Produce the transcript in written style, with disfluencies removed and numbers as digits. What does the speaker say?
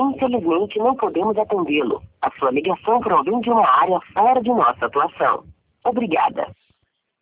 Infelizmente, não podemos atendê-lo. A sua ligação provém de uma área fora de nossa atuação. Obrigada.